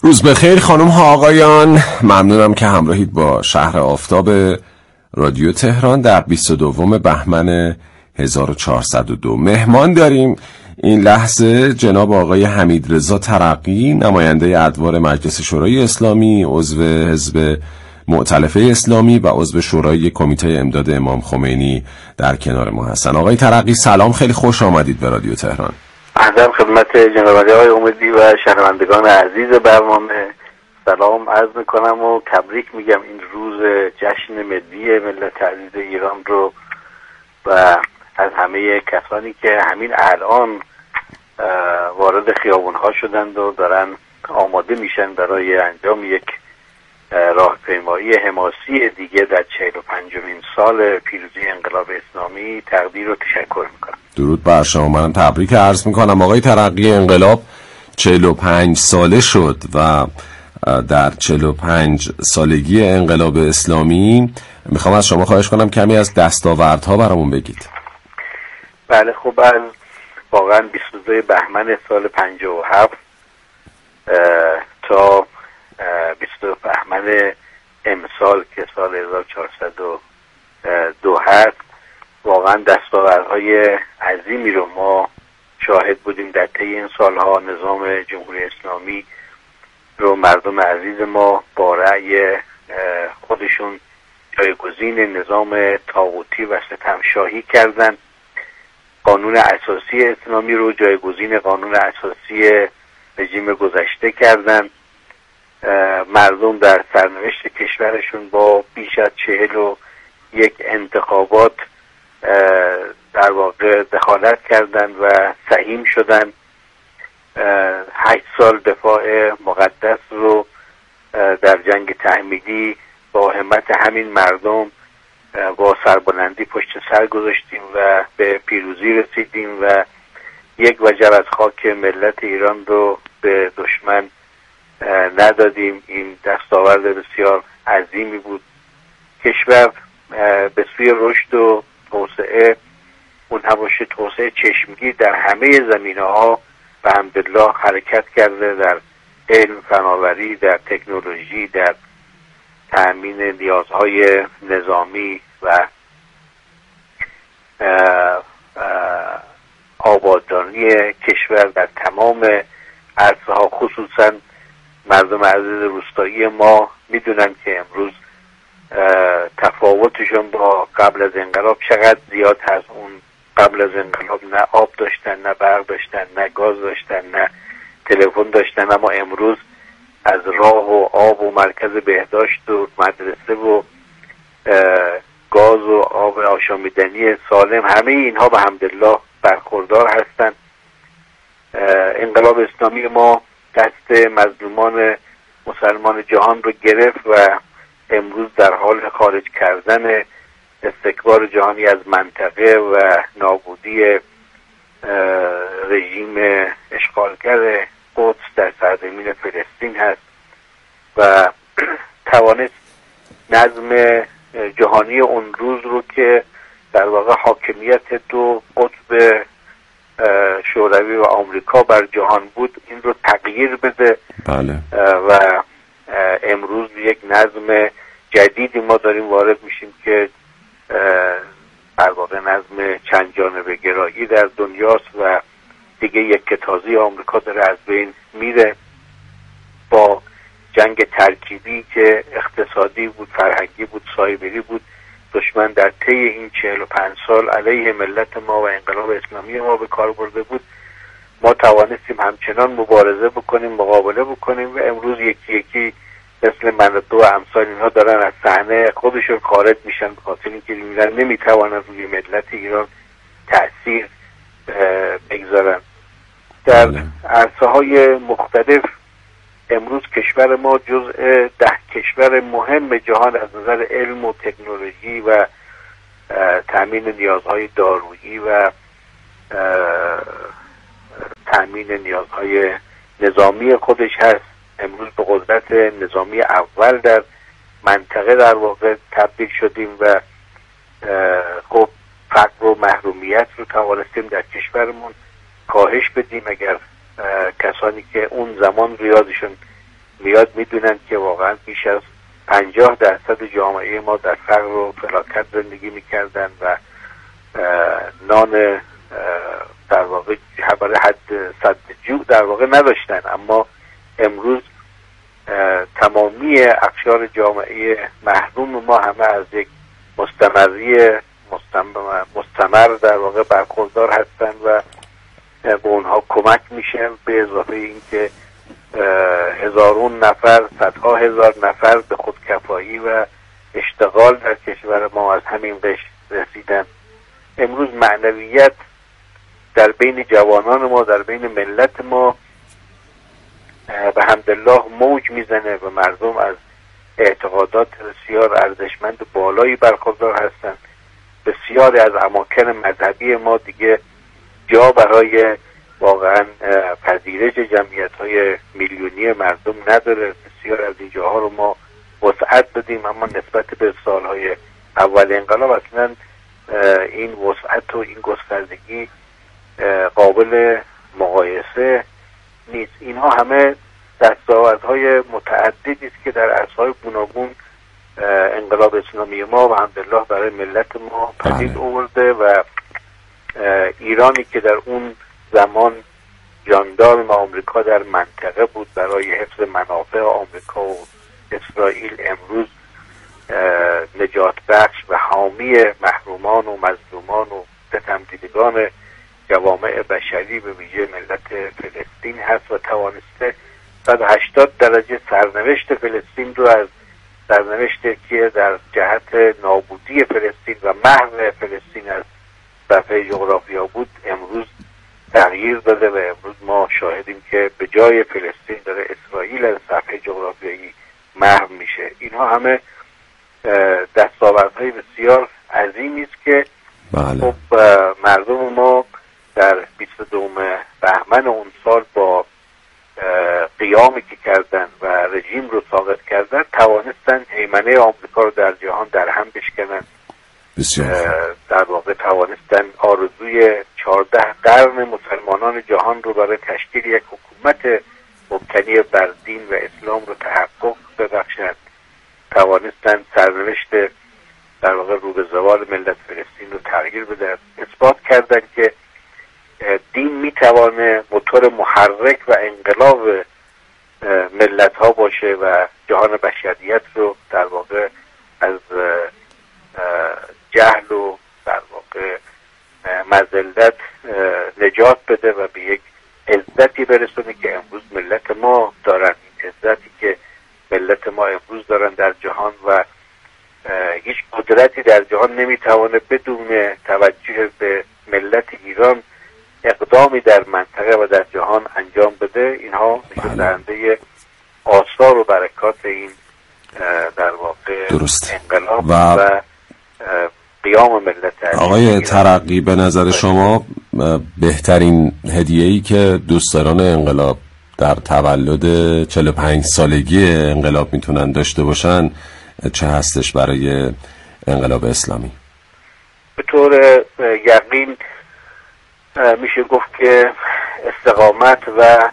روز بخیر خانم ها آقایان، ممنونم که همراهید با شهر آفتاب رادیو تهران در 22 بهمن 1402. مهمان داریم این لحظه جناب آقای حمیدرضا ترقی، نماینده ادوار مجلس شورای اسلامی، عضو حزب مؤتلفه اسلامی و عضو شورای کمیته امداد امام خمینی در کنار ما هستن. آقای ترقی سلام، خیلی خوش آمدید به رادیو تهران. عرض خدمت جناب آقای امیدی و شنوندگان عزیز برنامه سلام عرض میکنم و تبریک میگم این روز جشن ملی ملت عزیز ایران رو، و از همه کسانی که همین الان وارد خیابونها شدند و دارن آماده میشن برای انجام یک راهپیمایی حماسی دیگه در 45مین سال پیروزی انقلاب اسلامی تقدیر و تشکر میکنم. درود بر شما، من تبریک عرض میکنم. آقای ترقی، انقلاب 45 ساله شد و در 45 سالگی انقلاب اسلامی میخوام از شما خواهش کنم کمی از دستاوردها برامون بگید. بله خب، از واقعا 22 بهمن سال 57 تا 22 بهمن امسال که سال 1402 هست، واقعا دستاوردهای عظیمی رو ما شاهد بودیم. در طی این سالها نظام جمهوری اسلامی رو مردم عزیز ما با رأی خودشون جایگزین نظام طاغوتی و ستمشاهی کردن. قانون اساسی اسلامی رو جایگزین قانون اساسی رژیم گذشته کردن. مردم در سرنوشت کشورشون با بیش از 41 انتخابات در واقع دخالت کردند و سهیم شدند. 8 سال دفاع مقدس رو در جنگ تحمیلی با همت همین مردم با سربلندی پشت سر گذاشتیم و به پیروزی رسیدیم و یک وجب از خاک ملت ایران رو به دشمن ندادیم. این دستاورد بسیار عظیمی بود. کشور به سوی رشد و توسعه، اون هم رشد توسعه چشمگیر در همه زمینه‌ها به حمدالله حرکت کرده، در علم، فناوری، در تکنولوژی، در تأمین نیازهای نظامی و آبادانی کشور در تمام عرصه‌ها. خصوصا مردم عزیز روستایی ما میدونن که امروز تفاوتشون با قبل از انقلاب چقدر زیاد هست. اون قبل از انقلاب نه آب داشتن، نه برق داشتن، نه گاز داشتن، نه تلفن داشتن، اما امروز از راه و آب و مرکز بهداشت و مدرسه و گاز و آب آشامیدنی سالم، همه اینها به حمدالله برخوردار هستند. انقلاب اسلامی ما دست مظلومان مسلمان جهان رو گرفت و امروز در حال خارج کردن استکبار جهانی از منطقه و نابودی رژیم اشغالگر قدس در سرزمین فلسطین هست و توانست نظم جهانی اون روز رو که در واقع حاکمیت دو قطب شوروی و آمریکا بر جهان بود، این رو تغییر بده. بله. و امروز یک نظم جدیدی ما داریم وارد میشیم که در واقع نظم چند جانبه گرایی در دنیاست و دیگه یک کتازی آمریکا داره از بین میره. با جنگ ترکیبی که اقتصادی بود، فرهنگی بود، سایبری بود، دشمن در طی این 45 سال علیه ملت ما و انقلاب اسلامی ما به کار برده بود. ما توانستیم همچنان مبارزه بکنیم، مقابله بکنیم و امروز یکی یکی مثل من و دو امثال اینها دارن از صحنه خودشون خارج میشن، به خاطر اینکه میگن نمیتوانن روی ملت ایران تأثیر بگذارن. در عرصه‌های مختلف امروز کشور ما جزء 10 کشور مهم جهان از نظر علم و تکنولوژی و تأمین نیازهای دارویی و تأمین نیازهای نظامی خودش هست. امروز به قدرت نظامی اول در منطقه در واقع تبدیل شدیم و خب فقر و محرومیت رو توانستیم در کشورمون کاهش بدیم. اگر کسانی که اون زمان ریاضشون میاد میدونن که واقعا بیش از 50% جامعه ما در فقر و فلاکت زندگی میکردن و نان در واقع برای حد صد جوع در واقع نداشتن. اما امروز تمامی اقشار جامعه محروم ما همه از یک مستمر در واقع برخوردار هستن و به اونها کمک میشه، به اضافه این که هزارون نفر، صدها هزار نفر به خودکفایی و اشتغال در کشور ما از همین قشر رسیدن. امروز معنویت در بین جوانان ما، در بین ملت ما به حمدالله موج میزنه و مردم از اعتقادات بسیار ارزشمند بالایی برخوردار هستند. بسیاری از اماکن مذهبی ما دیگه جا برای واقعا پذیرش جمعیت‌های میلیونی مردم نداره. بسیار از این جاها رو ما وسعت دادیم، اما نسبت به سالهای اول انقلاب اصلا این وسعت و این گستردگی قابل مقایسه نیست. اینها همه دستاوردهای متعددی است که در عرصه‌های گوناگون انقلاب اسلامی ما و الحمدلله برای ملت ما پدید آورده و ایرانی که در اون زمان جاندار آمریکا در منطقه بود برای حفظ منافع آمریکا و اسرائیل، امروز نجات بخش و حامی محرومان و مظلومان و ستمدیدگان جوامع بشری به ویژه ملت فلسطین هست و توانسته 180 درجه سرنوشت فلسطین رو از سرنوشتی که در جهت نابودی فلسطین و محو فلسطین از صفحه جغرافیا بود امروز تغییر داده و امروز ما شاهدیم که به جای فلسطین داره اسرائیل از صفحه جغرافیایی محو میشه. اینها همه دستاوردهای بسیار عظیمی است که خب مردم ما در 22 بهمن اون سال با قیامی که کردن و رژیم رو ساقط کردن توانستن هیمنه آمریکا رو در جهان در هم بشکنن. در واقع توانستن آرزوی 14 قرن مسلمانان جهان رو برای تشکیل یک حکومت مبتنی بر دین و اسلام رو تحقق ببخشند. توانستن سرنوشت در واقع رو به زوال ملت فلسطین رو تغییر بدن. اثبات کردن که دین میتوانه موتور محرک و انقلاب ملت ها باشه و جهان بشریت رو در واقع از جهل و در واقع مذلت نجات بده و به یک عزتی برسونه که امروز ملت ما دارن. این عزتی که ملت ما امروز دارن در جهان و هیچ قدرتی در جهان نمیتوانه بدون توجه به ملت ایران اقدامی در منطقه و در جهان انجام بده. اینها نشون دهنده آثار و برکات این در واقع انقلاب و قیام ملت. آقای ترقی، به نظر شما بهترین هدیه‌ای که دوستداران انقلاب در تولد 45 سالگی انقلاب میتونن داشته باشن چه هستش برای انقلاب اسلامی؟ به طور یقین میشه گفت که استقامت و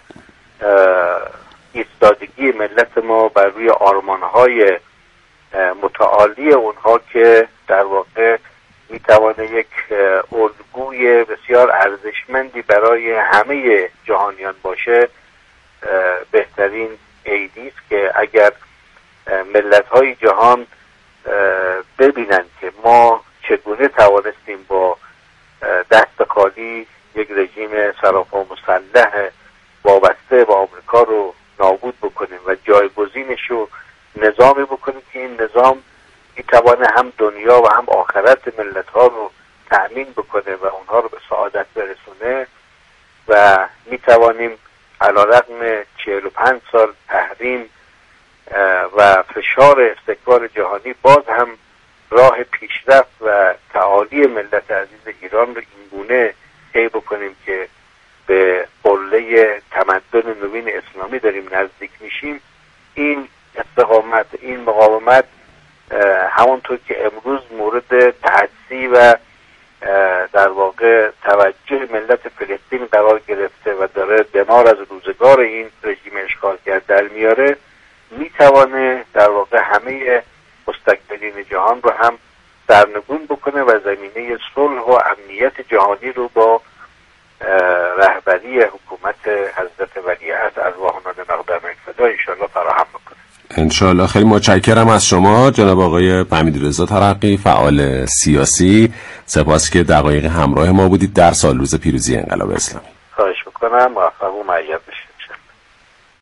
ایستادگی ملت ما بر روی آرمانهای متعالی اونها که در واقع میتوانه یک الگوی بسیار ارزشمندی برای همه جهانیان باشه بهترین عیدی است که اگر ملت‌های جهان ببینند که ما چگونه توانستیم با دست خالی یک رژیم سراپا مسلح وابسته به آمریکا رو نابود بکنیم و جایگزینش رو نظامی بکنیم که این نظام میتوانه هم دنیا و هم آخرت ملت‌ها رو تأمین بکنه و اونها رو به سعادت برسونه و میتوانیم علیرغم 45 سال تحریم و فشار استکبار جهانی باز هم راه پیشرفت و تعالی ملت عزیز ایران رو اینگونه طی بکنیم که به قله تمدن نوین اسلامی داریم نزدیک میشیم. این استقامت، این مقاومت همونطور که امروز مورد تحسی و در واقع توجه ملت فلسطین قرار گرفته و داره دمار از روزگار این رژیم اشغالگر در میاره، میتوانه در واقع همه مستکبرین جهان رو هم سرنگون بکنه و زمینه صلح و امنیت جهانی رو با رهبری حکومت حضرت ولیعهد ارواحنا لمقدم الفدا انشاءالله فراهم بکنه. انشاءالله. خیلی متشکرم از شما جناب آقای حمیدرضا ترقی، فعال سیاسی. سپاس که دقایق همراه ما بودید در سال روز پیروزی انقلاب اسلامی. خواهش میکنم. موفق و مؤید باشید.